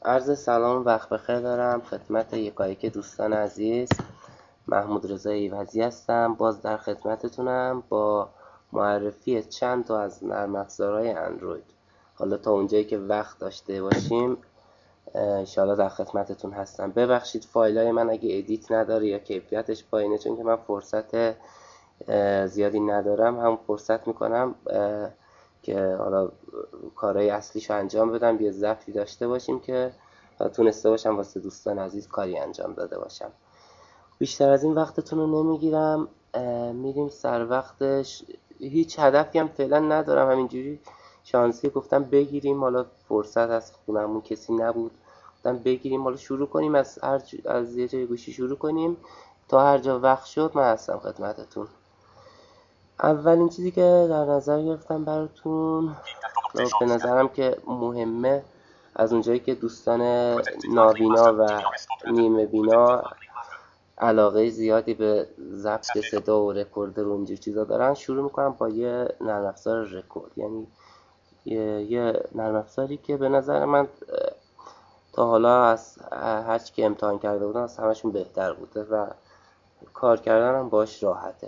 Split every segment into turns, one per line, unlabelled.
عرض سلام وقت بخیر دارم خدمت یکایک دوستان عزیز. محمود رضا ایوزی هستم، باز در خدمتتونم با معرفی چند تا از نرم افزارهای اندروید. حالا تا اونجایی که وقت داشته باشیم انشاءالله در خدمتتون هستم. ببخشید فایلای من اگه ادیت نداره یا کیفیتش پایینه، چون که من فرصت زیادی ندارم، هم فرصت میکنم که حالا کارهای اصلیشو انجام بدم، یه ضبطی داشته باشیم که تونسته باشم واسه دوستان عزیز کاری انجام داده باشم. بیشتر از این وقتتون رو نمیگیرم، میریم سر وقتش. هیچ هدفی هم فعلا ندارم، همینجوری شانسی گفتم بگیریم، حالا فرصت از خونمون کسی نبود، گفتم بگیریم حالا شروع کنیم، از یه جای گوشی شروع کنیم تا هر جا وقت شد من هستم خدمتتون. اولین چیزی که در نظر گرفتم براتون به نظرم که مهمه، از اونجایی که دوستان نابینا و نیمه بینا علاقه زیادی به ضبط صدا و رکورد و اینجور چیزا دارن، شروع میکنم با یه نرم افزار رکورد. یعنی یه نرم افزاری که به نظر من تا حالا از هر چی که امتحان کرده بودم از همشون بهتر بوده و کار کردن هم باش راحته.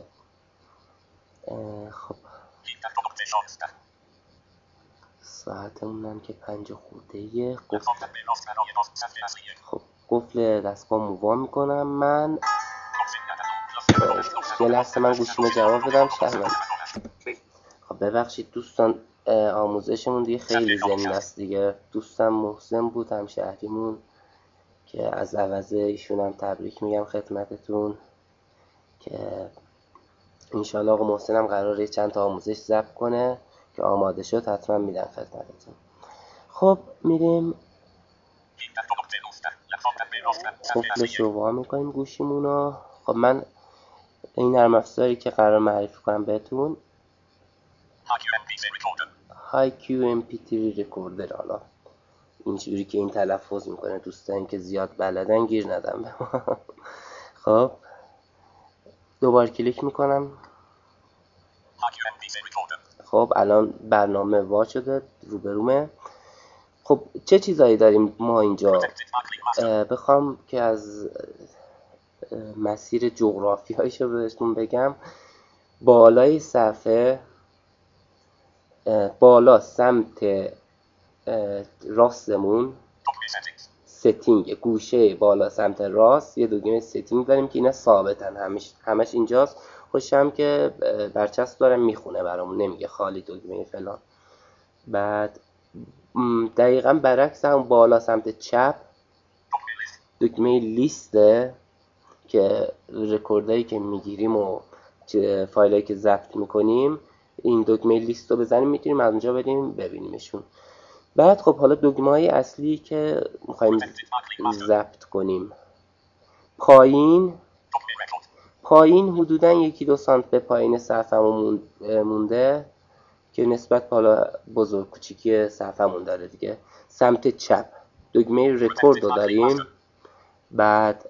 خب ساعتمون هم که 5 خورده خب قفل دستگاه وا میکنم. من یه لحظه من گوشیمو جواب بدم شهرمند. خب ببخشید دوستان، آموزشمون دیگه خیلی زنده است دیگه. دوستم محسن بود همشهریمون که از عوضه ایشون هم تبریک میگم خدمتتون که انشالله آقا محسن هم قراره چند تا آموزش ضبط کنه که آماده شد حتما میدن خدمتتون. خب میریم قفلش رو وا میکنیم گوشیمونو. خب من این نرم افزاری که قرار معرفی کنم بهتون HiQ MP3 رکوردر، حالا اینجوری که این تلفظ میکنه دوستان که زیاد بلدن گیر ندم به ما. خب دوبار کلیک میکنم. خب الان برنامه وا شده روبرومه. خب چه چیزایی داریم ما اینجا؟ بخوام که از مسیر جغرافیایشو بهتون بگم، بالای صفحه بالا سمت راستمون ستینگ، گوشه بالا سمت راست یه دکمه ستینگ داریم که اینا ثابتن، همش اینجاست. خوشم که برچسب داره میخونه برامون، نمیگه خالی دکمه فلان. بعد دقیقا برعکس هم بالا سمت چپ دکمه لیسته که رکوردایی که میگیریم و فایلایی که ضبط میکنیم، این دکمه لیست رو بزنیم میتونیم از اونجا بریم ببینیمشون. بعد خب حالا دکمه های اصلی که میخوایم ضبط کنیم، پایین حدودا 1-2 سانت به پایین صفحمون مونده که نسبت حالا بزرگ کوچیکی صفحمون داره دیگه. سمت چپ دکمه رکورد رو داریم. بعد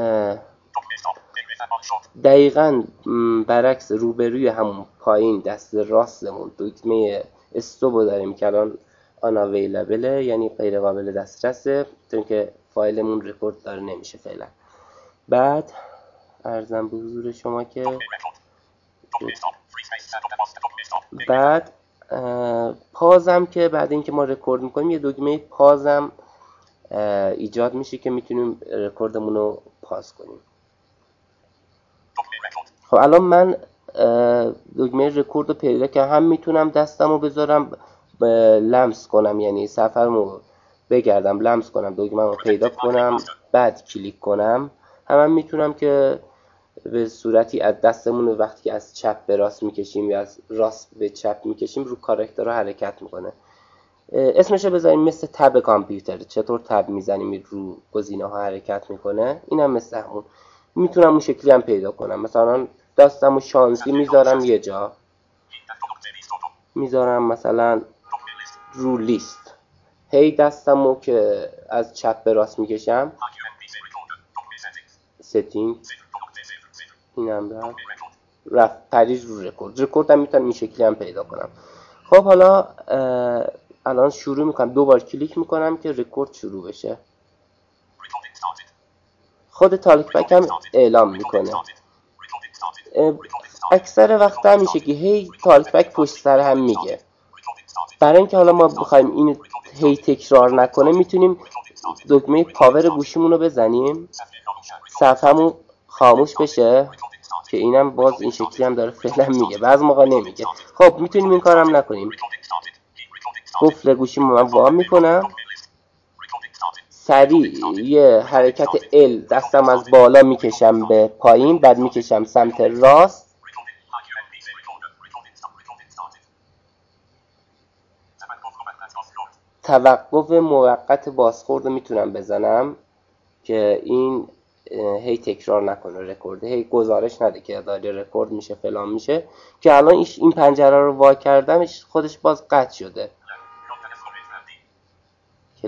دقیقاً برعکس روبروی همون پایین دست راستمون دکمه استوب رو داریم که الان unavailable، یعنی غیر قابل دسترسه چون که فایلمون رکورد داره نمیشه فعلا. بعد عرضم به حضور شما که بعد پازم که بعد اینکه ما رکورد میکنیم یه دکمه پازم ایجاد میشه که میتونیم رکوردمون رو پاز کنیم. خب الان من دکمه رکورد رو پیدا که هم میتونم دستم رو بذارم لمس کنم، یعنی سفرمو بگردم لمس کنم دکمه رو پیدا کنم بعد کلیک کنم. هم میتونم که به صورتی از دستمون وقتی که از چپ به راست میکشیم یا از راست به چپ میکشیم رو کاراکترها حرکت میکنه. اسمشو بذاریم مثل تب کامپیوتر، چطور تب میزنیم رو گزینه ها حرکت میکنه، اینم مثل همون. میتونم اون شکلی هم پیدا کنم، مثلا دستمو شانسی میذارم یه جا، میذارم مثلا رو لیست، هی دستمو که از چپ به راست میکشم ستینگ، اینم رفت پریز رو رکورد هم میتونم این شکلی هم پیدا کنم. خب حالا الان شروع میکنم، دوبار کلیک میکنم که رکورد شروع بشه. خود تالک بک هم اعلام میکنه. اکثر وقت هم میشه که هی تالک بک پشت سر هم میگه. برای اینکه حالا ما بخوایم این هی تکرار نکنه میتونیم دکمه پاور گوشیمون رو بزنیم صفحه‌مون خاموش بشه، که اینم باز این شکلی هم داره فعلا میگه، بعض موقع نمیگه. خب میتونیم این کارم نکنیم. قفل گوشیمو من وام میکنم، سریع یه حرکت L دستم از بالا میکشم به پایین، بعد میکشم سمت راست، توقف موقت بازخورد رو میتونم بزنم که این هی تکرار نکنه رکورد، هی گزارش نده که داره رکورد میشه فلان میشه. که الان این پنجره رو وا کردم خودش باز قطع شده که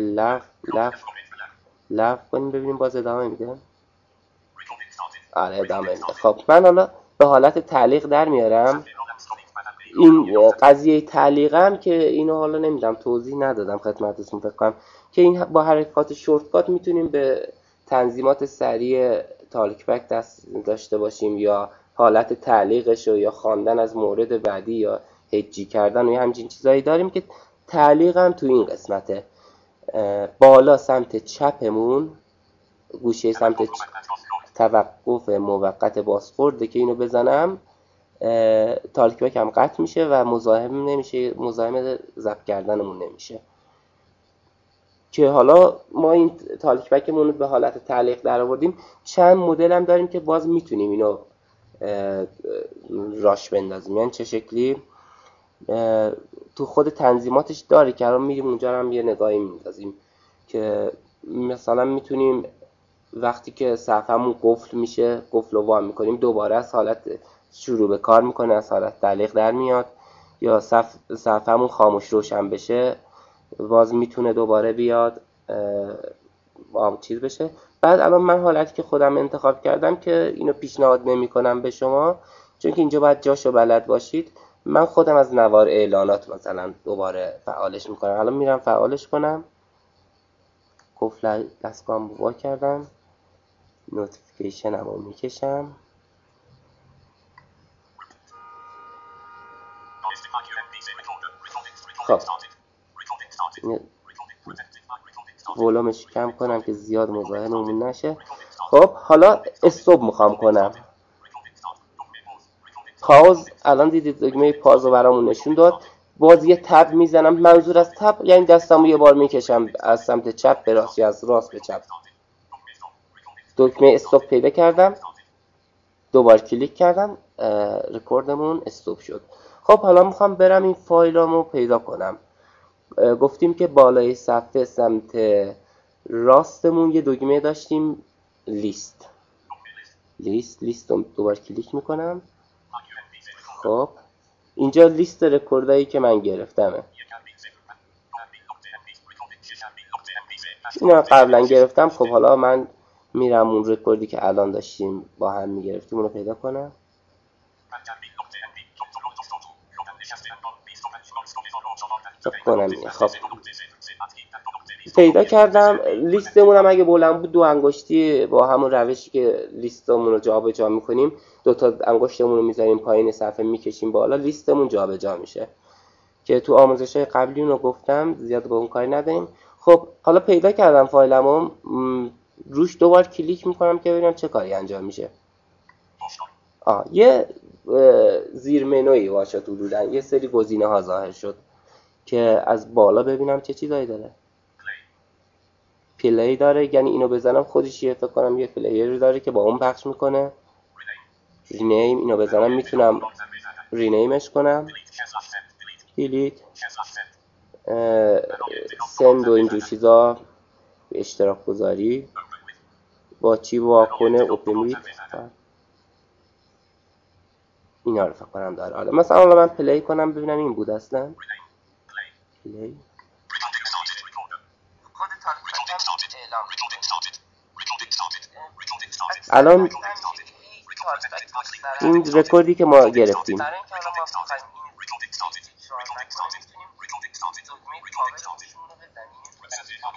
لف کنیم ببینیم باز ادامه میده. آره ادامه میده. خب من حالا به حالت تعلیق در میارم. این قضیه تعلیقم که اینو حالا نمیدونم توضیح ندادم خدمتتون، فکر کنم که این با حرکات شورتکات میتونیم به تنظیمات سریع تالک بک دست داشته باشیم، یا حالت تعلیقش یا خواندن از مورد بعدی یا هجی کردن و یا همچین چیزایی داریم. که تعلیقم تو این قسمته، بالا سمت چپمون گوشه سمت توقف موقت بازخورده که اینو بزنم تالک بک هم قطع میشه و مزاحم نمیشه، مزاحم ضبط کردنمون نمیشه. که حالا ما این تالک بکمون رو به حالت تعلیق در آوردیم. چند مدل هم داریم که باز میتونیم اینو راش بندازیم. یعنی چه شکلی تو خود تنظیماتش داره که الان میریم اونجا هم یه نگاهی میندازیم. که مثلا میتونیم وقتی که صفحه‌مون قفل میشه، قفل رو وا میکنیم، دوباره از حالت شروع به کار میکنه، از حالت تعلیق در میاد. یا صفحه‌مون خاموش روشن بشه باز میتونه دوباره بیاد چیز بشه. بعد الان من حالتی که خودم انتخاب کردم که اینو پیشنهاد نمیکنم به شما، چون که اینجا باید جاشو بلد باشید، من خودم از نوار اعلانات مثلا دوباره فعالش میکنم. الان میرم فعالش کنم، قفل دستگاهم وا کردم، نوتیفیکیشن هم میکشم. خب ولومش کم کنم که زیاد مزاحممون نشه. خب حالا استوب میخوام کنم، پاوز. الان دیدید دکمه پاوز رو برامون نشون داد. باز یه تب میزنم. منظور از تب یعنی دستمو یه بار میکشم از سمت چپ به راست یا از راست به چپ. دکمه استوب پیدا کردم، دوبار کلیک کردم، رکوردمون استوب شد. خب حالا میخوام برم این فایلامو پیدا کنم. گفتیم که بالای صفحه سمت راستمون یه دکمه داشتیم لیست رو دوبار کلیک میکنم. خب اینجا لیست رکوردایی که من گرفتمه، اینا قبلا گرفتم. خب حالا من میرم اون رکوردی که الان داشتیم با هم میگرفتیم اونو پیدا کنم. خب پیدا کردم. لیستمون هم اگه بلند بود 2 انگشتی با همون روشی که لیستمون رو جابجا میکنیم 2 تا انگشتمون رو میذاریم پایین صفحه میکشیم بالا، لیستمون جابجا میشه. که تو آموزش‌های قبلی اونو گفتم، زیاد به اون کاری نداریم. خب حالا پیدا کردم فایلمو، روش دوبار کلیک میکنم که ببینم چه کاری انجام میشه. یه زیر منوی واسه حدوداً یه سری گزینه ها ظاهر شد که از بالا ببینم چه چیزایی داره. پلی داره، یعنی اینو بزنم خودش یه فکر کنم یه پلیر داره که با اون پخش میکنه. رینیم، اینو بزنم میتونم رینیمش کنم. دیلیت، سند و اینجور چیزا، اشتراک گذاری، با چی واکنه، اوپن، اینا رو فکر کنم داره. حالا مثلا من پلی کنم ببینم این بود اصلا. پلی الان این رکوردی که ما گرفتیم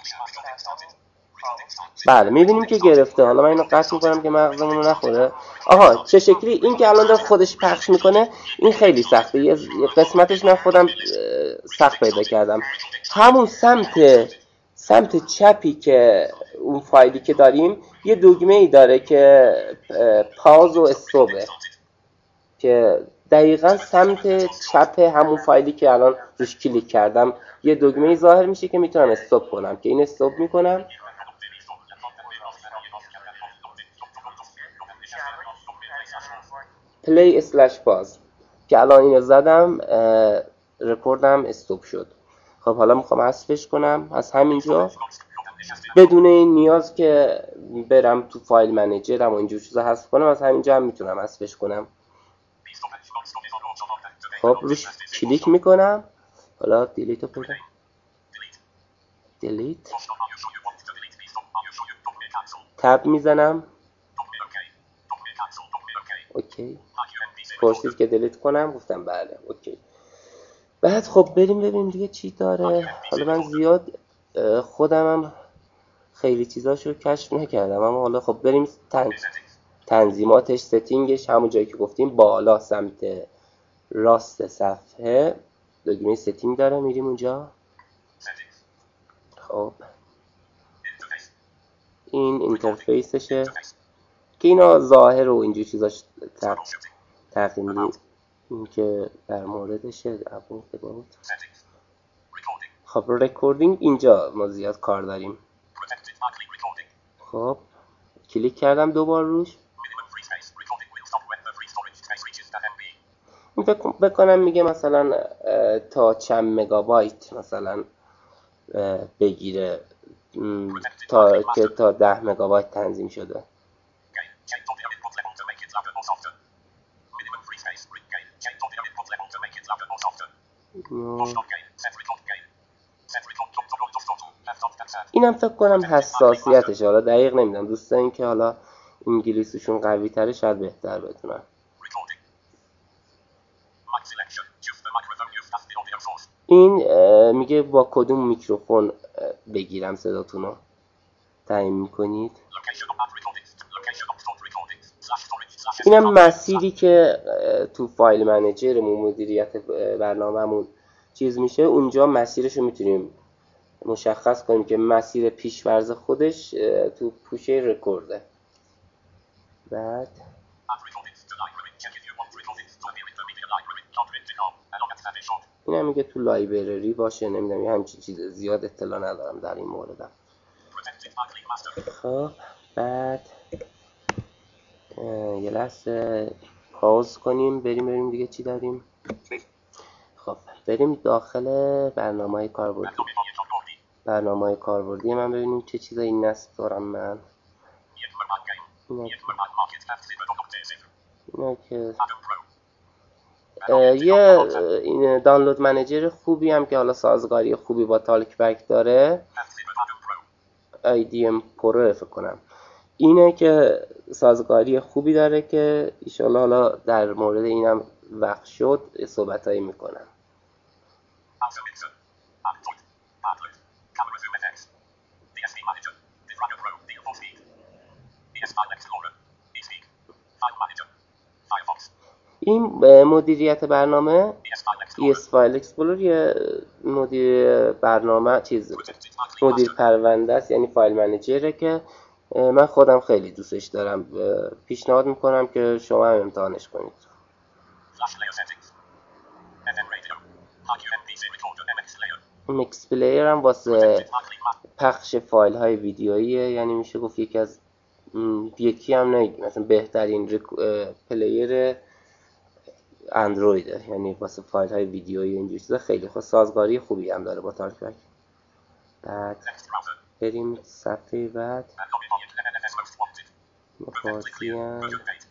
بله میبینیم که گرفته. حالا من اینو قطع میکنم که مغزمون رو نخوره. آها چه شکلی این که الان داره خودش پخش میکنه این خیلی سخته. یه قسمتش من خودم سخت پیدا کردم. همون سمت چپی که اون فایلی که داریم یه دکمه ای داره که پاوز و استوبه که دقیقا سمت چپ همون فایلی که الان روش کلیک کردم یه دکمه ای ظاهر میشه که میتونم استوب کنم که این استوب میکنم play slash pause که الان اینو زدم رکوردم استوب شد. خب حالا میخوام حذفش کنم از همینجا بدون این نیاز که برم تو فایل منیجرم و اینجور چیزا حذف کنم از همینجا هم میتونم حذفش کنم. خب روش کلیک میکنم. حالا دیلیت رو پیدا دیلیت تب میزنم اوکی پرسید که دیلیت کنم گفتم بله اوکی. بعد خب بریم ببینیم دیگه چی داره. حالا من زیاد خودمم خیلی چیزاشو کشف نکردم اما حالا خب بریم تنظیماتش ستینگش همون جایی که گفتیم بالا سمت راست صفحه دکمه ستینگ داره میریم اونجا. خب این اینترفیسشه که اینا ظاهر و اینجور چیزاش تغییر میدیم. این که در موردشه خب رکوردینگ اینجا ما زیاد کار داریم. خب کلیک کردم دوبار روش. این فکر بکنم میگه مثلا تا چند مگابایت مثلا بگیره تا 10 مگابایت تنظیم شده. اینم فکر کنم حساسیتش حالا دقیق نمیدونم. دوستان که حالا انگلیسیشون قوی تره شاید بهتر بدونن. این میگه با کدوم میکروفون بگیرم صداتون رو تعیین میکنید. اینم مسیری که تو فایل منیجرمون مدیریت برنامه‌مون چیز میشه اونجا مسیرش رو میتونیم مشخص کنیم که مسیر پیش‌فرض خودش تو پوشه رکورده. بعد این هم میگه تو لایبرری باشه نمیدونم یه همچین چیز زیاد اطلاع ندارم در این موردم. خب بعد یه لحظه پاوز کنیم بریم ببینیم دیگه چی داریم. خب بریم داخل برنامه‌های کاربردی من ببینیم چه چیزایی نصب دارم من. اینا که یه این دانلود منیجر خوبی هم که حالا سازگاری خوبی با تالک بک داره IDM پرو فکر کنم اینه که سازگاری خوبی داره که ایشالا حالا در مورد اینم وقت شد صحبتایی میکنم. این مدیریت برنامه ES File Explorer یه مدیر برنامه مدیر پرونده است یعنی فایل منیجره که من خودم خیلی دوستش دارم. پیشنهاد میکنم که شما هم امتحانش کنید. MX پلیر هم واسه پخش فایل های ویدیوییه یعنی میشه گفت یکی هم نگیم مثلا بهترین پلیر اندرویده یعنی واسه فایل های ویدیویی اینجور چیزا خیلی خوب سازگاری خوبی هم داره با تالک بک. بعد بریم صفحه بعد مفاصیان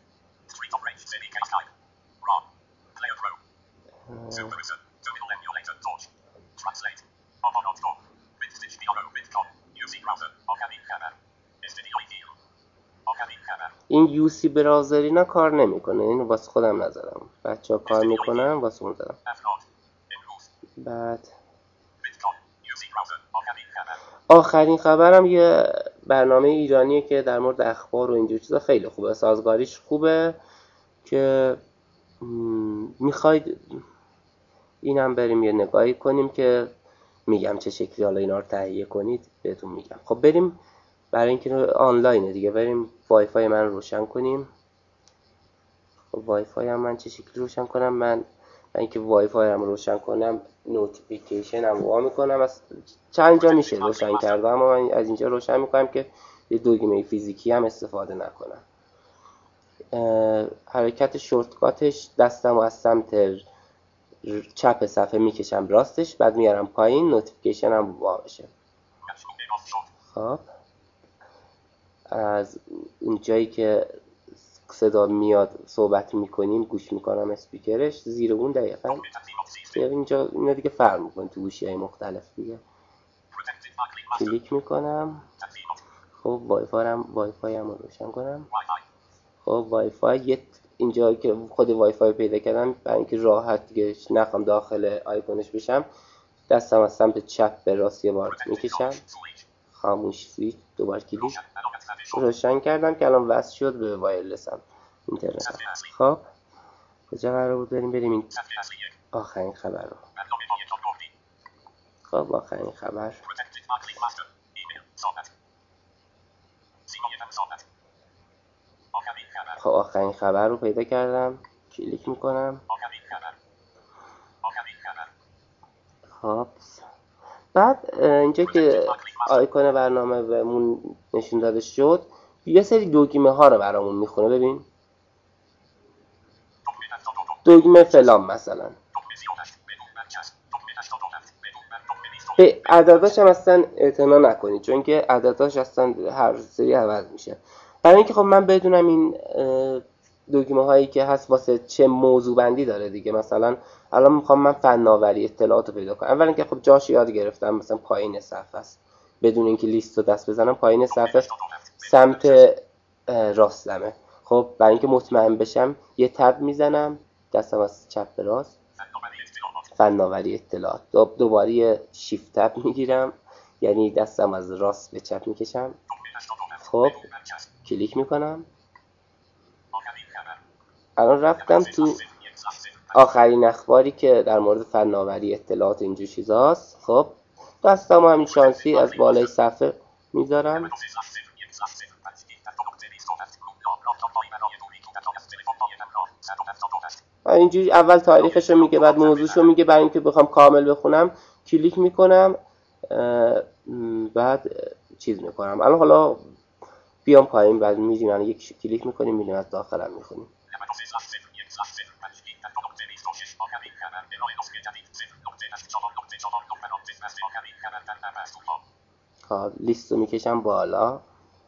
این یوسی براوزر اینا کار نمیکنه اینو واسه خودم نزدم بچه ها کار میکنن واسه اون زدم. بعد آخرین خبرم یه برنامه ایرانیه که در مورد اخبار و اینجور چیزا خیلی خوبه، سازگاریش خوبه که میخواید اینم بریم یه نگاهی کنیم که میگم چه شکلی حالا اینا رو تهیه کنید بهتون میگم. خب بریم، برای اینکه آنلاینه دیگه، بریم وای فای من رو روشن کنیم. خب وای فای هم من چه شکلی روشن کنم؟ من اینکه وای فای هم روشن کنم نوتیفیکیشن هم وا میکنم. از چند جا میشه روشن کرده، اما من از اینجا روشن میکنم که یه دگمه فیزیکی هم استفاده نکنم. حرکت شورتکاتش دستم از سمت چپ صفحه میکشم راستش، بعد میارم پایین، نوتیفیکیشن هم وا بشه. خب از اون جایی که صدا میاد صحبت میکنیم گوش میکنم اسپیکرش، زیر اون دقیقا اینجا اینا دیگه فرق میکنه تو گوشی های مختلف دیگه. کلیک میکنم. خب وای فای هم رو روشن کنم. خب وای فای اینجا که خود وای فای پیدا کردم، برای اینکه راحت دیگه نخوام داخل آیکونش بشم، دستم از سمت چپ به راست یه بار میکشم، خاموش سویچ، دوبار کلیک، روشن کردم که الان وصل شد به وایرلسم، اینترنت. خب کجا قرار بود بریم این آخرین خبر رو. خب آخرین خبر، خب آخرین خبر رو پیدا کردم، کلیک میکنم. خب بعد اینجا که آیکون برنامه بهمون نشون داده شد، یه سری دکمه ها رو برامون میخونه. ببین دکمه فلان مثلا، به عدداش هم اصلا اعتنا نکنید، چون که عدداش اصلا هر سری عوض میشه. برای اینکه خب من بدونم این دکمه هایی که هست واسه چه موضوع بندی داره دیگه. مثلا الان میخوام من فناوری اطلاعات رو پیدا کنم، اولا که خب جاش یاد گرفتم، مثلا پایین صفحه است، بدون اینکه لیست رو دست بزنم پایین صفحه سمت راستمه. خب برای اینکه مطمئن بشم یه تب میزنم، دستم از چپ به راست، فناوری اطلاعات، دوباره یه شیفت تب میگیرم، یعنی دستم از راست به چپ میکشم. خب کلیک میکنم. الان رفتم تو آخرین اخباری که در مورد فناوری اطلاعات اینجور چیزاست. خب دستم همین شانسی از بالای صفحه میذارم، اینجوری اول تاریخشو میگه، بعد موضوعشو میگه. برای اینکه بخوام کامل بخونم کلیک میکنم، بعد چیز میکنم. الان حالا بیام پایین، بعد میریم یک کلیک میکنیم میریم از داخلم میخونیم. خب لیست رو میکشم بالا.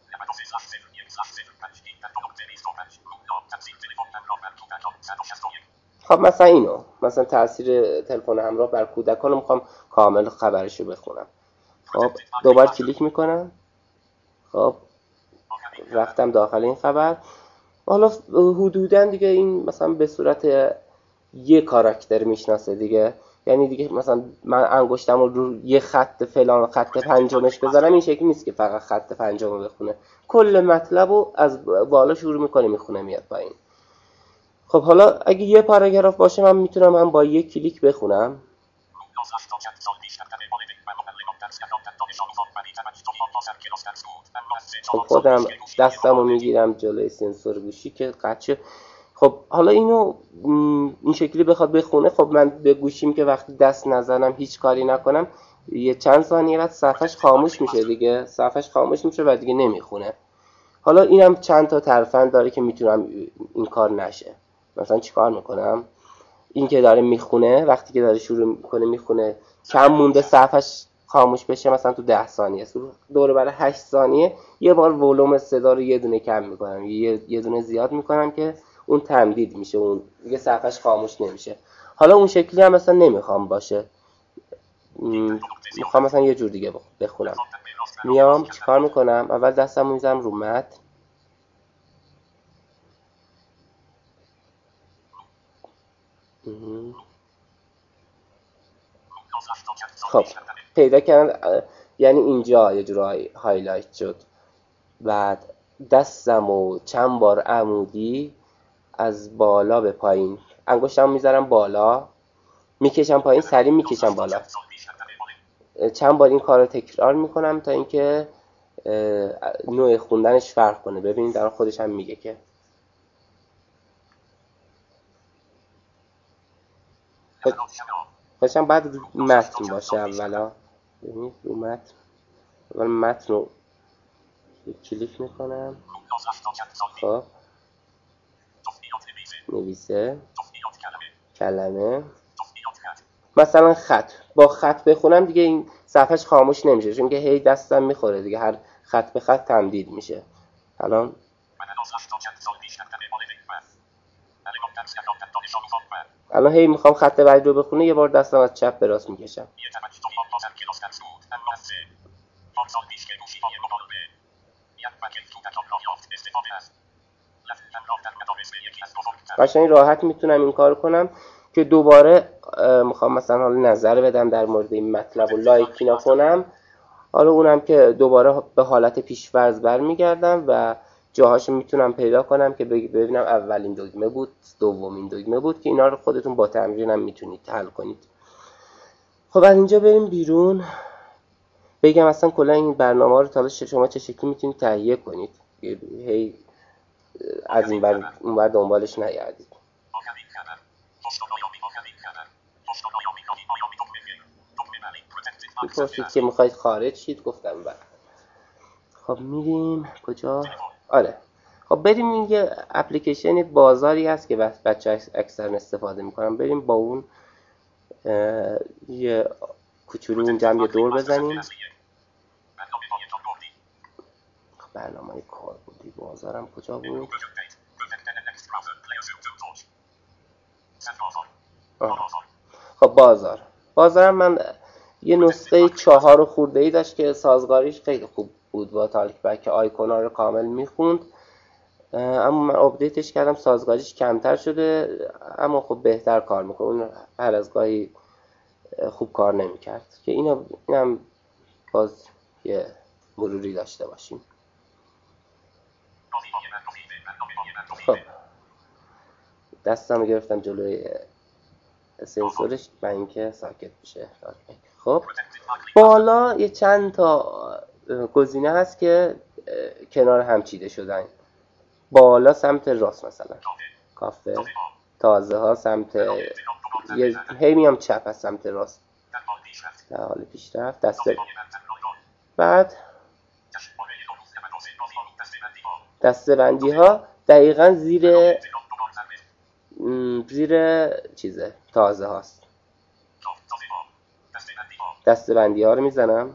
خب مثلا اینو، مثلا تاثیر تلفن همراه بر کودکان رو میخوام کامل خبرشو بخونم. خب دوبار کلیک میکنم. خب رفتم داخل این خبر. حالا حدوداً دیگه این مثلا به صورت یه کاراکتر میشناسه دیگه، یعنی دیگه مثلا من انگشتم رو یه خط فلان خط پنجمش بذارم، این شکلی نیست که فقط خط پنجم رو بخونه، کل مطلب رو از بالا شروع میکنه میخونه میاد پایین. خب حالا اگه یه پاراگراف باشه من میتونم هم با یک کلیک بخونم. خب خودم دستم رو میگیرم جلوی سنسور گوشی که قطعه. خب حالا اینو این شکلی بخواد بخونه، خب من به گوشیم که وقتی دست نزنم هیچ کاری نکنم، یه چند ثانیه بعد صفحش خاموش میشه دیگه، صفحش خاموش میشه و دیگه نمیخونه. حالا اینم چند تا ترفند داره که میتونم این کار نشه. مثلا چیکار میکنم؟ این که داره میخونه، وقتی که داره شروع میکنه میخونه کم مونده صفحش خاموش بشه، مثلا تو 10 ثانیه، دوره برای 8 ثانیه یه بار ولوم صدا رو یه دونه کم میکنم، یه دونه زیاد میکنم که اون تمدید میشه، اون دیگه صفحش خاموش نمیشه. حالا اون شکلی هم مثلا نمیخوام باشه، میخوام مثلا یه جور دیگه بخونم. میام چیکار میکنم؟ اول دستم میذارم رو متن. خب پیدا کردم یعنی اینجا یه جور هایلایت شد. بعد دستم و چند بار عمودی از بالا به پایین، انگشتم میذارم بالا، میکشم پایین، سریع میکشم بالا. چند بار این کار رو تکرار میکنم تا اینکه نوع خوندنش فرق کنه. ببینید در خودش هم میگه که خودشم بعد متن باشه. اولا ببینید رو متن، اول متن رو کلیک میکنم. خب نویسه، کلمه، مثلا خط. با خط بخونم دیگه این صفحهش خاموش نمیشه، چون که هی دستم میخوره دیگه، هر خط به خط تمدید میشه. الان هی میخوام خط بعدی رو بخونه، یه بار دستم از چپ به راست میکشم. قشنگ راحت میتونم این کار کنم که دوباره میخوام مثلا حالا نظر بدم در مورد این مطلب و لایک اینا کنم، حالا اونم که دوباره به حالت پیش‌فرض برمیگردم و جاهاشو میتونم پیدا کنم که ببینم اولین دکمه بود، دومین دکمه بود، که اینا رو خودتون با تمرینم میتونید حل کنید. خب از اینجا بریم بیرون، بگم اصلا کلا این برنامه رو تا شما چه شکلی میتونید تهیه کنید، هی از این بر اون بر دنبالش نگردید. میپرسید که میخواید خارج شید، گفتم بله. خب میریم کجا؟ آره خب بریم، این یه اپلیکیشن بازاری هست که بچه اکثر استفاده میکنن. بریم با اون یه کوچولو اونجا هم یه دور بزنیم. برنامه کار بودی، بازارم کجا بود؟ خب بازارم من یه نسخه 4 خورده‌ای داشت که سازگاریش خیلی خوب بود با تالکبک، که آیکونا رو کامل میخوند. اما من آپدیتش کردم، سازگاریش کمتر شده اما خب بهتر کار میکنه. اون هر از گاهی خوب کار نمیکرد، که اینم باز یه مروری داشته باشیم. خب دستم گرفتم جلوی سنسورش و اینکه ساکت بشه. خب بالا یه چند تا گزینه هست که کنار هم چیده شدن. بالا سمت راست مثلا کافه، تازه ها سمت هی میام چپ از سمت راست، در حال پیشرفت. بعد دسته بندی ها دقیقا زیر چیزه تازه هاست. دسته بندی ها رو میزنم.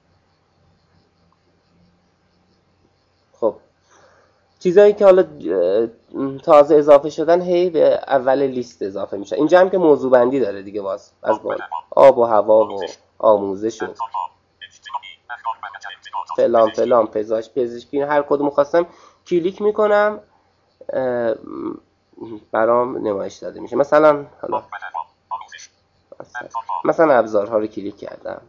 خب چیزایی که حالا تازه اضافه شدن هی به اول لیست اضافه میشن. اینجا هم که موضوع بندی داره دیگه، باز از بالا آب و هوا و آموزش و فلان پزشکی، هر کدوم خواستم کلیک میکنم برام نمایش داده میشه. مثلا حالا ابزارها رو کلیک کردم.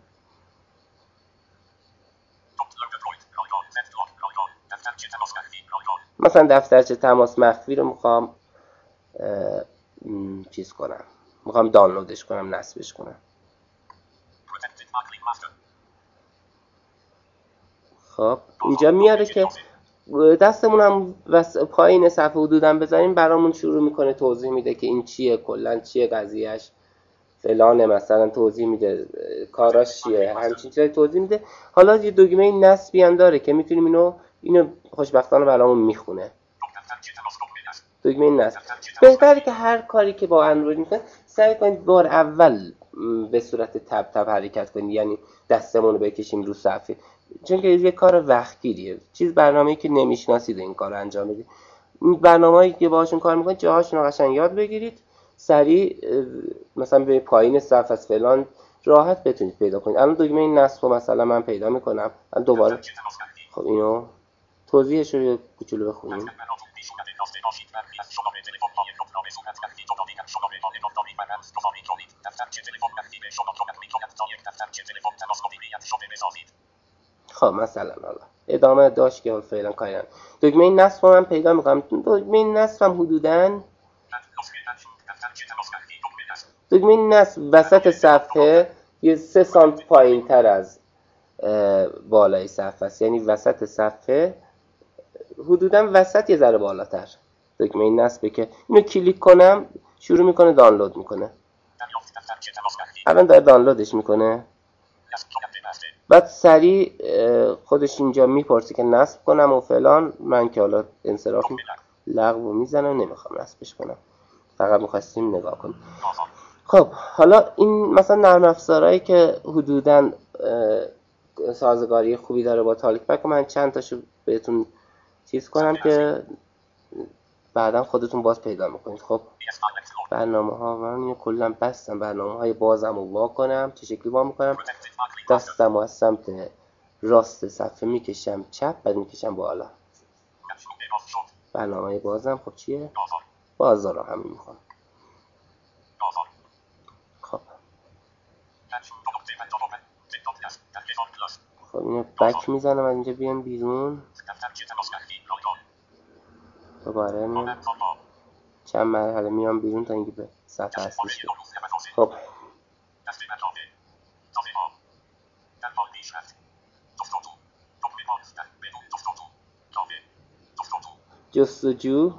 مثلا دفترچه تماس مخفی رو میخوام چیز کنم، میخوام دانلودش کنم، نصبش کنم. خب اینجا میاره که دستمون هم پایین صفحه حدودم بذاریم، برامون شروع میکنه توضیح میده که این چیه، کلا چیه قضیهش، فلانه، مثلا توضیح میده کاراش چیه، همچین چیزای توضیح میده. حالا یه دکمه نصبی هم داره که میتونیم اینو خوشبختانه برامون میخونه. دکمه نصب بهتره که هر کاری که با اندروید میکنید سعی کنید بار اول به صورت تب حرکت کنید، یعنی دستمون رو بکشیم رو صفحه، چون که یه کار وقتگیریه. برنامه‌ای که نمیشناسید این کار انجام بدید. این برنامه‌ای که باهاشون کار میکنید جاهاشون رو قشنگ یاد بگیرید، سریع مثلا به پایین صفحه از فلان راحت بتونید پیدا کنید. الان دکمه نصب رو مثلا من پیدا میکنم دوباره. خب اینو توضیحش رو کوچولو بخونیم. خب مثلا حالا ادامه داشت که فعلا کاری ندارم. دکمه نصب رو من پیدا میکنم. دکمه نصب هم حدوداً دکمه نصب وسط صفحه یه 3 سانت پایین تر از بالای صفحه است، یعنی وسط صفحه حدوداً وسط یه ذره بالاتر. دکمه نصبه که اینو کلیک کنم شروع میکنه دانلود میکنه. الان داره دانلودش میکنه. بعد سریع خودش اینجا میپرسه که نصب کنم و فلان. من که حالا انصراف لغو میزنم، نمیخوام نصبش کنم، فقط میخواستیم نگاه کنیم. خب حالا این مثلا نرم افزارهایی که حدوداً سازگاری خوبی داره با تالک بک، من چند تاشو بهتون چیز کنم که بعدا خودتون باز پیدا میکنید. خب برنامه ها من اینو کلا بستم، برنامه های بازم رو وا کنم. چه شکلی وا میکنم؟ دستم از سمت راست صفحه میکشم چپ، بعد میکشم بالا. برنامه های بازم خب چیه؟ بازار رو همین میخوام. خب اینو بک میزنم از اینجا بیان بیرون. دوباره میام چند مرحله میام بیرون تا اینکه به صفحه اصلیش برم. خب جستجو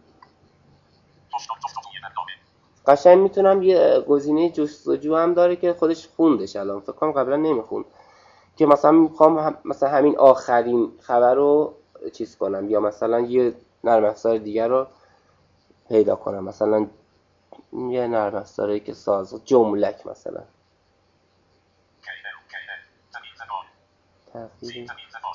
قشنگ میتونم یه گزینه جستجو هم داره که خودش خوندش الان، فکر کنم قبلا نمیخوند، که مثلا میخوام مثلا همین آخرین خبر رو چیز کنم یا مثلا یه نرم افزار دیگر رو پیدا کنم، مثلا یه نرم افزاری که ساز جملک مثلا تغییر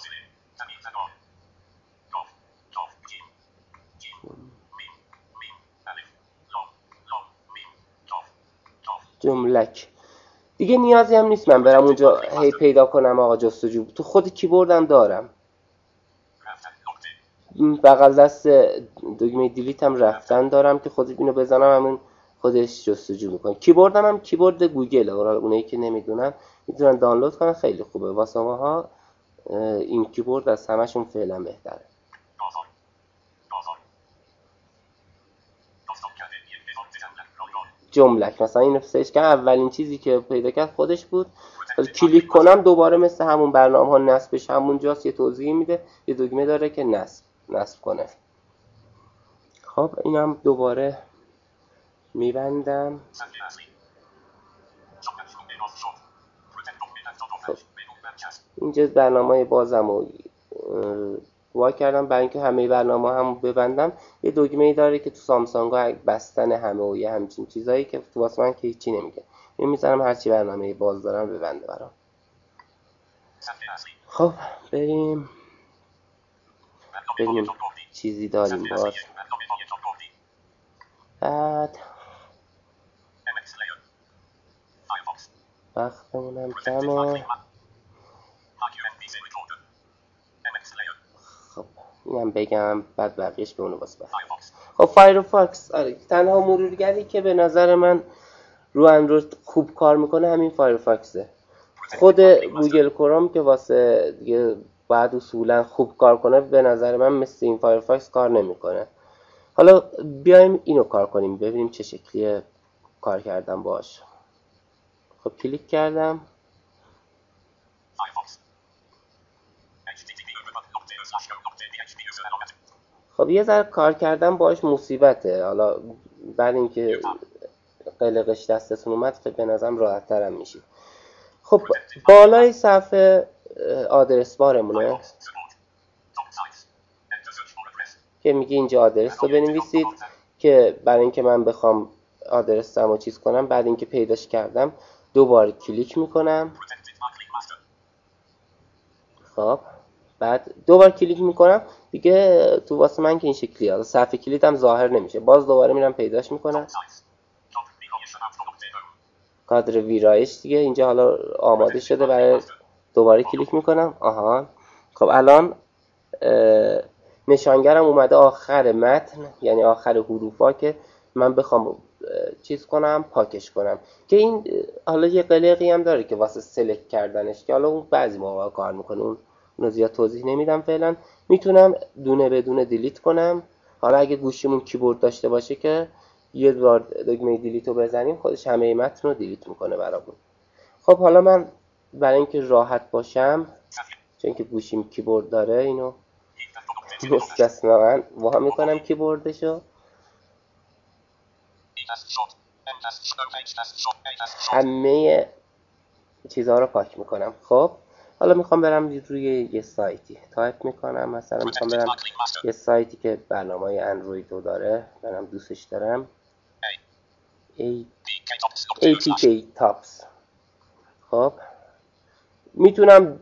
جملک دیگه نیازی هم نیست من برم اونجا هی پیدا کنم. آقا جستجو تو خود کیبوردم دارم، بغل دست دکمه دیلیت هم رفتن دارم که خود اینو بزنم همون خودش جستجو میکنه. کیبوردم هم کیبورد گوگل، اونایی که نمیدونن میتونن دانلود کنن، خیلی خوبه واسه ماها. این کیبورد از همشون فعلا بهتره. جملک مثلا اینو سرچ کردم، اولین چیزی که پیدا کرد خودش بود. کلیک کنم دوباره مثل همون برنامه ها نصبش همونجاست، یه توضیح میده، یه دکمه داره که نصب کنه. خب اینم دوباره میبندم. خب اینجا برنامه بازم رو وا کردم برای اینکه همه برنامه هم ببندم. یه دکمه داره که تو سامسونگ ها بستن همه و یه همچین چیزایی که تو واسه من که هیچی نمیگه، این میذارم هرچی برنامه باز دارم ببنده برام. خب بریم چیزی داریم باز. بعد وقتمونم کمه. خب اینم بگم بعد بقیهش به اونو واسه بعد. خب فایرفاکس تنها مرورگری که به نظر من رو اندروید خوب کار میکنه همین فایرفاکسه. خود گوگل کروم که واسه دیگه بعد اصولا خوب کار کنه به نظر من مثل این فایرفاکس کار نمیکنه. حالا بیایم اینو کار کنیم ببینیم چه شکلیه کار کردم باش. خب کلیک کردم. خب یه ذره کار کردم باش مصیبته. حالا بعد اینکه قلقش دستتون اومد به نظرم راحت ترم میشید. خب بالای صفحه آدرس بارمونه که میگه اینجا آدرس رو بنویسید، که برای اینکه من بخوام آدرسم رو چیز کنم بعد اینکه پیداش کردم دوباره کلیک میکنم. خب بعد دوباره کلیک میکنم دیگه تو واسه من که این شکلیه. حالا صفحه کلیدم ظاهر نمیشه، باز دوباره میرم پیداش میکنم. کادر ویرایش دیگه اینجا حالا آماده شده برای دوباره کلیک میکنم. آها خب الان نشانگرم اومده آخر متن، یعنی آخر حروفا که من بخوام چیز کنم، پاکش کنم. که این حالا یه قلقی هم داره که واسه سلکت کردنش، که حالا اون بعضی موقع کار میکنه، اونو زیاد توضیح نمیدم فعلا. میتونم دونه بدونه دیلیت کنم. حالا اگه گوشیمون کیبورد داشته باشه که یه بار دکمه دیلیت رو بزنیم خودش همه متن رو دیلیت میکنه برامون. خب حالا من برای اینکه راحت باشم، چون که گوشیم کیبورد داره، اینو مستثنا وا میکنم کیبوردشو، همه چیزها رو پاک میکنم. خب حالا میخوام برم روی یه سایتی تایپ میکنم، مثلا میخوام برم یه سایتی که برنامه اندروید رو داره، منم دوستش دارم، APK Tops. خب میتونم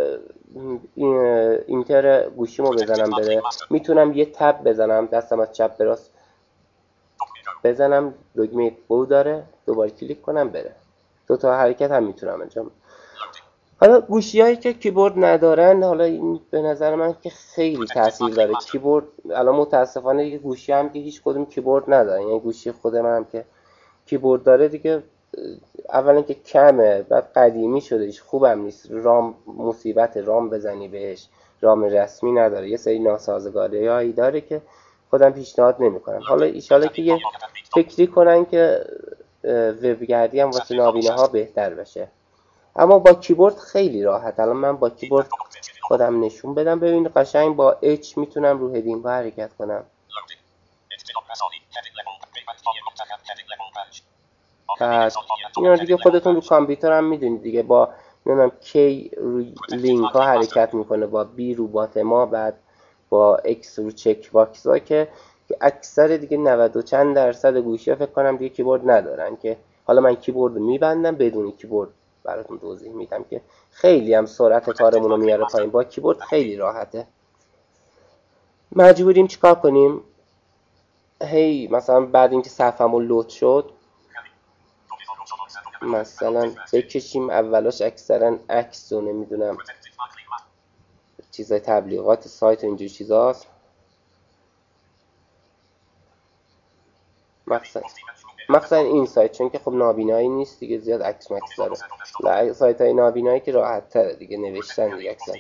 اینتر گوشیمو بزنم بره، میتونم یه تب بزنم دستم از چپ به راست بزنم، دکمه بو داره، دوباره کلیک کنم بره. دو تا حرکت هم میتونم انجام. حالا گوشیایی که کیبورد ندارن، حالا این به نظر من که خیلی تاثیر داره کیبورد. الان متاسفانه یه گوشی هم که هیچ کدوم کیبورد نداره، یعنی گوشی خود منم که کیبورد داره دیگه، اولا که کمه، بعد قدیمی شده، هیچ خوبم نیست، رام مصیبت، رام بزنی بهش، رام رسمی نداره، یه سری ناسازگاریایی داره که خودم پیشنهاد نمیکنم. حالا ایشالا که یه فکری کنن که وبگردی هم واسه نابینه ها بهتر بشه. اما با کیبورد خیلی راحت. الان من با کیبورد خودم نشون بدم، ببینید قشنگ با H میتونم رو هدینگ ها حرکت کنم. اینا دیگه خودتون رو کامپیوتر هم میدونید دیگه، با نمیدونم K رو لینک ها حرکت میکنه، با B رو باتما، بعد با X رو چک باکس ها، که اکثر دیگه 90 و چند درصد گوشی ها فکر کنم دیگه کیبورد ندارن. که حالا من کیبورد میبندم، بدون کیبورد براتون توضیح میدم که خیلی هم سرعت کارمون رو میاره پایین. با کیبورد خیلی راحته. مجبوریم چیکار کنیم؟ هی مثلا بعد اینکه صفحمون لود شد، مثلا بکشیم اولاش اکثرا عکس و نمیدونم چیزای تبلیغات سایت و اینجور چیزاست، مثلا این سایت، چون که خب نابینایی نیست دیگه، زیاد عکس مکس داره. سایت های نابینایی که راحت تره دیگه نوشتن دیگه اکثر.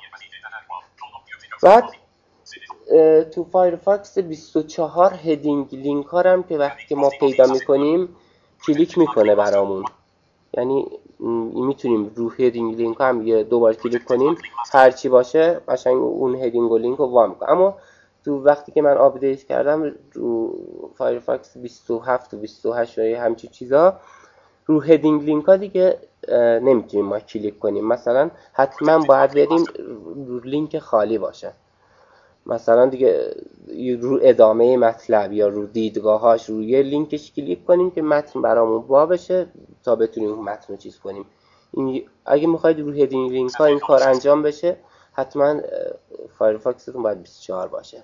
بعد تو فایرفاکس 24 هدینگ لینک ها هم که وقتی که ما پیدا میکنیم کلیک میکنه برامون، یعنی میتونیم رو هدینگ لینک هم یه دوبار کلیک کنیم، هرچی باشه قشنگ اون هدینگ و لینک رو وا میکنه. اما تو وقتی که من آپدیت کردم رو فایرفاکس 27 و 28 و همچین چیزا، رو هدینگ لینک ها دیگه نمیتونیم ما کلیک کنیم. مثلا حتما باید بریم رو لینک خالی باشه، مثلا دیگه رو ادامه مطلب یا رو دیدگاهاش رو یه لینکش کلیک کنیم که متن برامون وا بشه تا بتونیم اون متن رو چیز کنیم. این اگه میخواید رو هدینگ لینک ها این کار انجام بشه، حتما فایرفاکستون باید 24 باشه.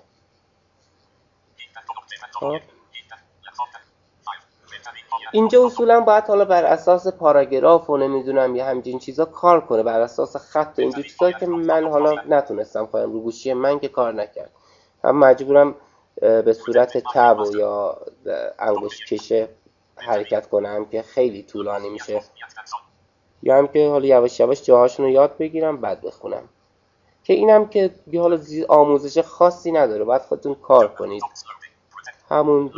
خب اینجا اصولا باید حالا بر اساس پاراگراف و نمیدونم یه همچین چیزا کار کنه، بر اساس خط و اینجور چیزا که من حالا نتونستم کنم، رو گوشی من که کار نکرد، هم مجبورم به صورت تب و یا انگشت کشه حرکت کنم که خیلی طولانی میشه، یا هم که حالا یواش یواش جاهاشون رو یاد بگیرم بعد بخونم. که اینم که حالا آموزش خاصی نداره، باید خودتون کار کنید، همون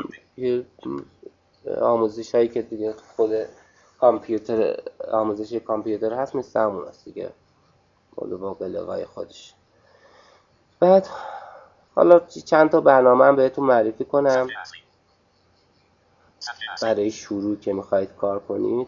آموزش هایی که دیگه خود کامپیوتر، آموزش کامپیوتر هست مثل همون هست دیگه، مولو با قلقای خودش. بعد حالا چند تا برنامه هم بهتون معرفی کنم برای شروع که میخواید کار کنید.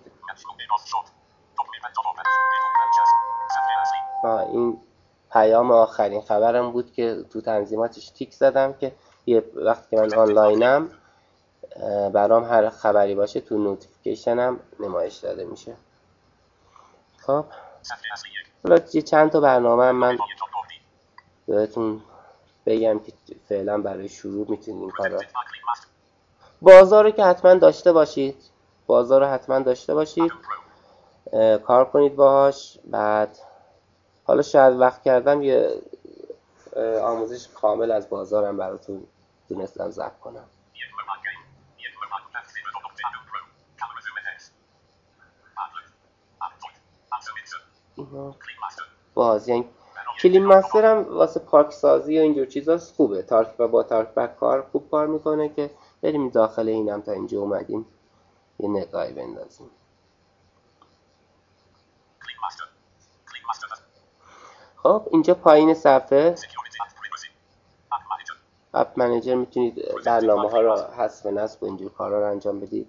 این پیام آخرین خبرم بود که تو تنظیماتش تیک زدم که یه وقتی که من آنلاینم برام هر خبری باشه تو نوتیفیکیشنم نمایش داده میشه. خب حالا چند تا برنامه هم من بهتون بگم که فعلا برای شروع میتونید این کار رو. بازار رو که حتما داشته باشید، بازار رو حتما داشته باشید، کار کنید باهاش. بعد حالا شاید وقت کردم یه آموزش کامل از بازارم براتون تونستم ضبط کنم. باز یعنی کلیم مستر هم واسه پارک سازی و اینجور چیزا خوبه. تارک و با تارک بک خوب کار میکنه که بریم داخل اینم تا اینجا اومدیم یه نگاهی بندازیم. خب اینجا پایین صفحه اپ منیجر میتونید برنامه ها رو حذف و نصب و اینجور کارا رو انجام بدید.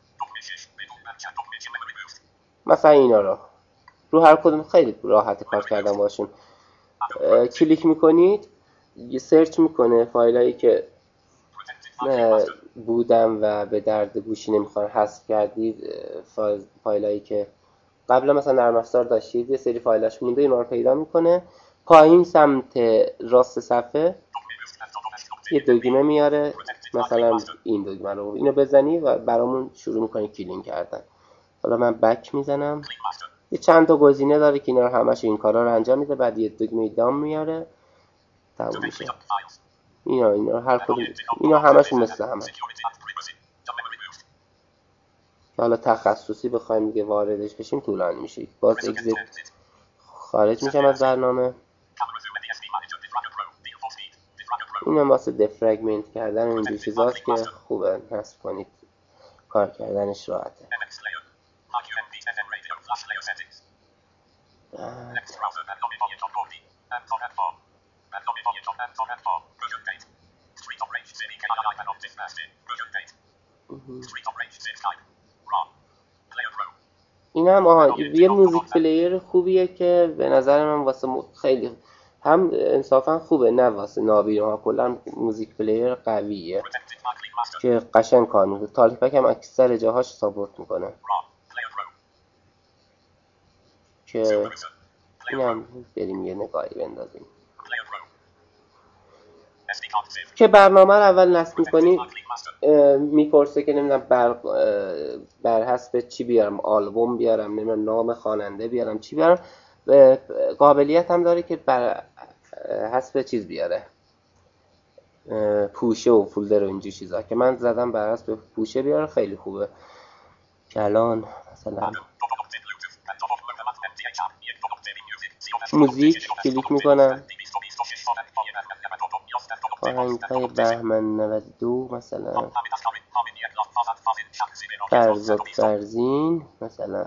مثلا اینا رو هر کدوم خیلی راحت کار کردن باشون. کلیک میکنید یه سرچ میکنه فایلایی که بودم و به درد گوشی نمیخوان حذف کردید، فایلایی که قبلا مثلا نرم افزار داشتید یه سری فایلاش مونده اینا رو پیدا میکنه. پایین سمت راست صفحه یه دکمه میاره، مثلا این دکمه رو اینو بزنی و برامون شروع میکنه کلین کردن. حالا من بک میزنم، یه چند تا گزینه داره که اینا رو همش این کارا رو انجام میده، بعد یه دکمه دام میاره تموم میشه. اینا هر کدوم اینا همشون مثل همه. حالا تخصصی بخوایم دیگه واردش بشیم طولانی میشه. باز اگزیت خارج میشم از برنامه. اینم واسه دفرگمنت کردن و اینجور چیزاست که خوبه نصب کنید، کار کردنش راحته. این هم یه موزیک پلیر خوبیه که به نظر من واسه خیلی هم انصافا خوبه، نه واسه نابینا ها، کلا موزیک پلیر قویه که قشنگ کار میکنه. تالک بک هم اکثر جاهاش ساپورت میکنه که اینم بریم یه نگاهی بندازیم که برنامه رو اول نصب میکنی. میپرسه که نمیدونم بر حسب چی بیارم، آلبوم بیارم، نمیدونم نام خواننده بیارم، چی بیارم. قابلیت هم داره که بر حسب چیز بیاره، پوشه و فولدر و اینجور چیزا که من زدم بر حسب پوشه بیاره. خیلی خوبه که الان مثلا موزیک کلیک میکنم، آهنگ‌های بهمن 92 مثلا، فرزاد فرزین مثلا،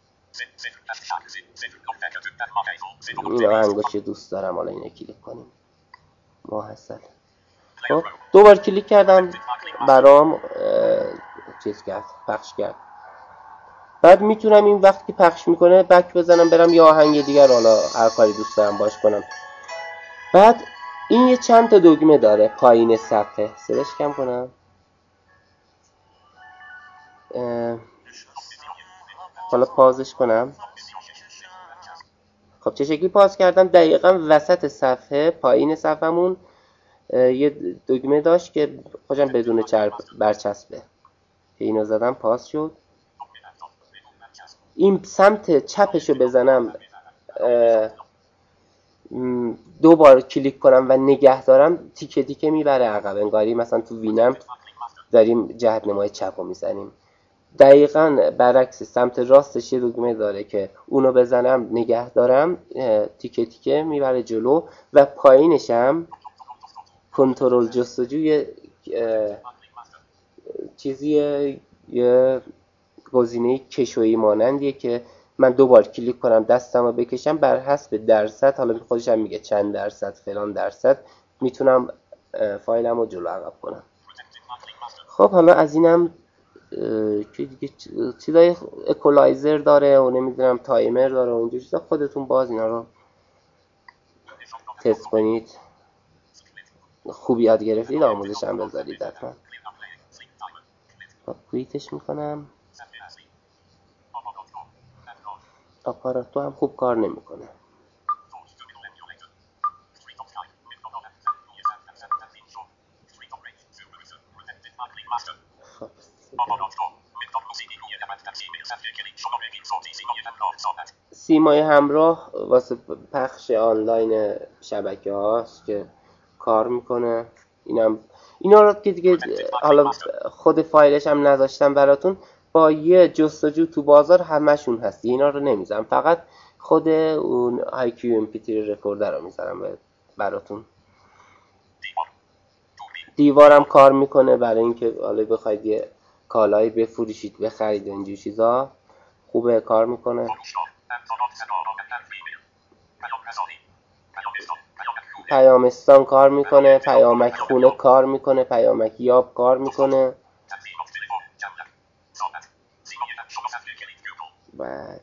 این آهنگاشو دوست دارم، حالا اینو کلیک کنیم. ماحصل. خب دوبار کلیک کردم برام چیز کرد، پخش کرد. بعد میتونم این وقتی که پخش میکنه بک بزنم برم یا آهنگ دیگر، حالا هر کاری دوست دارم باش کنم. بعد این یه چند تا دکمه داره پایین صفحه، صداش کم کنم. حالا پازش کنم. خب چه شکلی پاز کردم؟ دقیقا وسط صفحه پایین صفحمون یه دکمه داشت که خوشم بدون برچسبه که اینو زدم پاس شد. این سمت چپشو بزنم، دو بار کلیک کنم و نگه دارم، تیکه تیکه میبره عقب، انگاری مثلا تو وینم داریم جهت نمای چپ رو میزنیم. دقیقاً برعکس سمت راستش یه دکمه داره که اونو بزنم نگه دارم، تیکه تیکه میبره جلو و پایینش هم کنترل جستجوی چیزیه، یه گزینه کشویی مانندیه که من دوبار کلیک کنم دستم رو بکشم بر حسب درصد، حالا خودش هم میگه چند درصد فلان درصد، میتونم فایلم رو جلو عقب کنم. خب حالا از اینم که دیگه چیزای اکولایزر داره و نمیدونم تایمر داره و اینجور چیزا، خودتون باز اینا رو تست کنید. خوب یاد گرفتید آموزش هم بذارید حتما. کویتش میکنم. آپاراتو هم خوب کار نمیکنه. سیمای همراه واسه پخش آنلاین شبکه هاست که کار میکنه. اینا رو که دیگه حالا خود فایلش هم نذاشتم براتون، با یه جستجو تو بازار همشون هست، اینا رو نمیذارم، فقط خود اون IQ MP3 رکوردر رو میذارم براتون. دیوارم کار میکنه برای اینکه حالا بخواید یه کالایی بفروشید بخرید اینجور چیزا، خوبه کار میکنه. پیامستان کار میکنه، پیامک خونه کار میکنه، پیامک یاب کار میکنه. بعد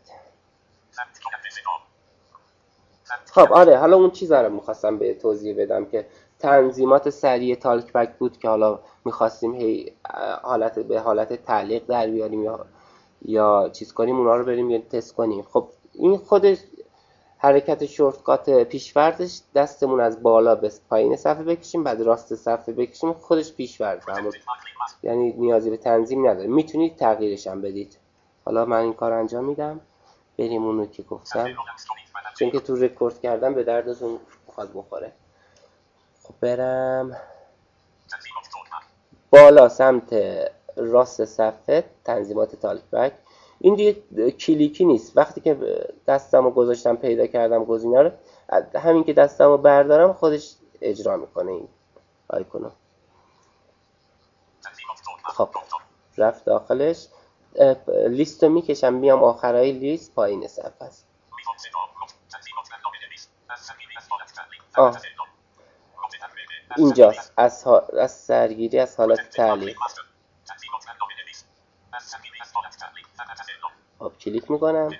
خب آره، حالا اون چیزا رو میخواستم به توضیح بدم که تنظیمات سریع تالک بک بود که حالا میخواستیم هی به حالت تعلیق در بیاریم یا چیز کنیم، اونا رو بریم یا تست کنیم. خب این خودش حرکت شورتکات پیش‌فرضش دستمون از بالا به پایین صفحه بکشیم، بعد راست صفحه بکشیم، خودش پیش‌فرض همون، یعنی نیازی به تنظیم نداره، میتونید تغییرش هم بدید. حالا من این کار انجام میدم، بریم اونو که گفتم، چون که تو رکورد کردم به دردتون بخواد بخوره. خب برم بالا سمت راست صفحه تنظیمات تالک بک. این دیگه کلیکی نیست، وقتی که دستمو گذاشتم پیدا کردم گزینه رو، همین که دستمو بردارم خودش اجرا میکنه این آیکونو. خب رفت داخلش، لیست رو میکشم میام آخرای لیست پایین صفحه است. اینجاست از سرگیری از حالت تعلیق. خب کلیک میکنم،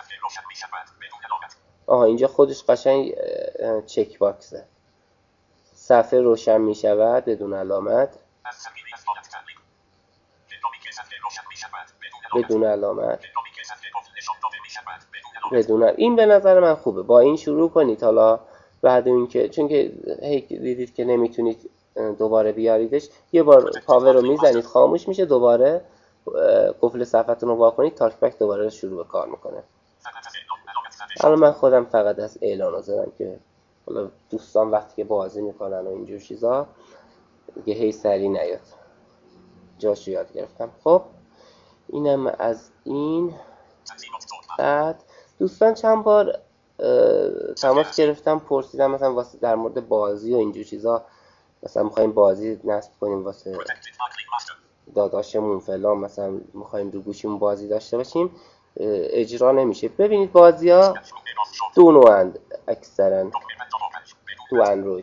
اینجا خودش قشنگ چک باکسه، صفحه روشن میشود بدون علامت، بدون علامت، این به نظر من خوبه. با این شروع کنید، حالا بعد اینکه چون که دیدید که نمیتونید دوباره بیاریدش، یه بار پاور رو میزنید خاموش میشه، دوباره قفل صفحتون رو وا کنید، تالک بک دوباره شروع به کار میکنه. حالا من خودم فقط از اعلان زدم که حالا دوستان وقتی که بازی میکنن و اینجور چیزا دیگه هی سری نیاد، جاشو یاد گرفتم. خب اینم از این. بعد دوستان چند بار تماس گرفتم پرسیدم مثلا واسه در مورد بازی و اینجور چیزا، مثلا میخوایم بازی نصب کنیم واسه داداشمون فلان، مثلا میخوایم رو گوشیمون بازی داشته باشیم، اجرا نمیشه. ببینید بازی ها دو نوعند اکثرا تو اندروید،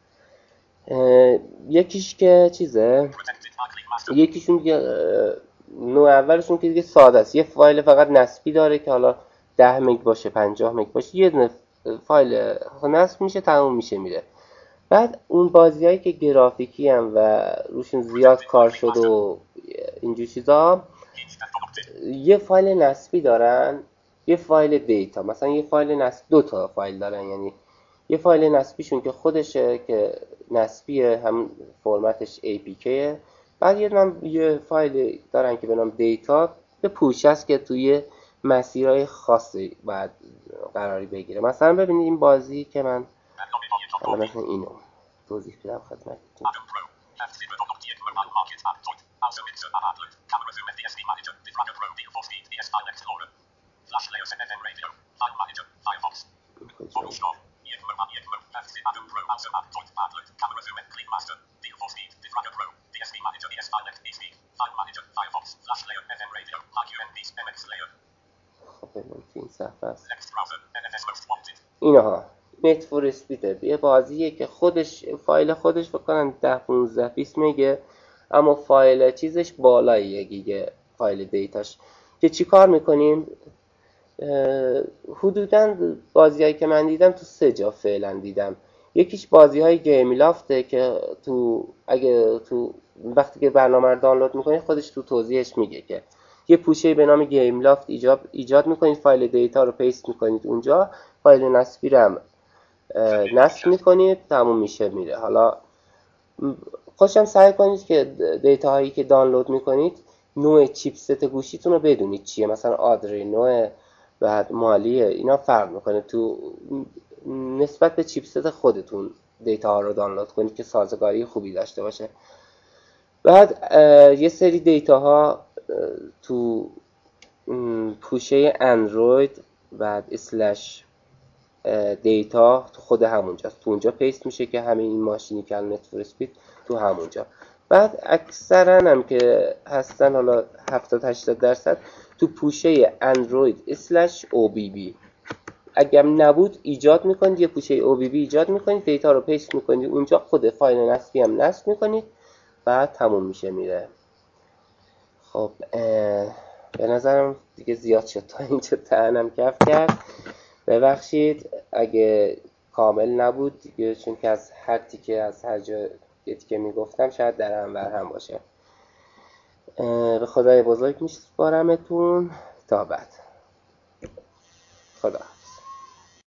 یکیش که چیزه، یکیشون دیگه نوع اولشون که دیگه ساده است، یه فایل فقط نصبی داره که حالا 10 مگ باشه 50 مگ باشه، یه دونه فایل نصب میشه تموم میشه میره. بعد اون بازیایی که گرافیکی هم و روشون زیاد کار شد و اینجور چیزا، یه فایل نصبی دارن، یه فایل دیتا. مثلا یه فایل نصب، دو تا فایل دارن، یعنی یه فایل نصبیشون که خودشه که نصبیه، هم فرمتش APK، بعد یه فایل دارن که به نام دیتا، به پوشه است که توی مسیرهای خاصی باید قراری بگیره. مثلا ببینید این بازی که من حالا مثلا اینو توضیح بدم خدمتتون. اینها نت فور اسپید یه بازیه که خودش فایل خودش بکنن 10-15-20 مگه، اما فایل چیزش بالای 1 گیگ فایل دیتاش. که چی کار میکنیم؟ حدوداً بازیایی که من دیدم تو 3 جا فعلا دیدم. یکیش بازی‌های گیم لافته که اگه وقتی که برنامه رو دانلود میکنید خودش تو توضیحش میگه که یه پوشه به نام گیم لافت ایجاد میکنید، فایل دیتا رو پیست میکنید اونجا، فایل نصبی رو هم نصب میکنید، تموم میشه میره. حالا خوشم سعی کنید که دیتا هایی که دانلود میکنید نوع چیپست گوشیتون رو بدونید چیه، مثلا آدرینو بعد مالیه، اینا فرق میکنه تو نسبت به چیپست خودتون دیتا ها رو دانلود کنید که سازگاری خوبی داشته باشه. بعد یه سری دیتا ها تو پوشه اندروید بعد اسلش دیتا تو خود همونجاست، تو اونجا پیست میشه که همین این ماشینی که نت فور اسپید تو همونجا. بعد اکثرا هم که هستن، حالا 70-80% تو پوشه اندروید اسلش OBB. اگر نبود ایجاد میکنید، یه پوشه OBB ایجاد میکنید، دیتا رو پیست میکنید اونجا، خود فایل نصبی هم نصب میکنید، بعد تموم میشه میره. خب به نظرم دیگه زیاد شد، تا اینجا تنم کف کرد. ببخشید اگه کامل نبود دیگه، چون که از هر تیکه از هر جا یه تیکه میگفتم شاید در هم بر هم باشه. به خدای بزرگ میسپارمتون تا بعد. خدا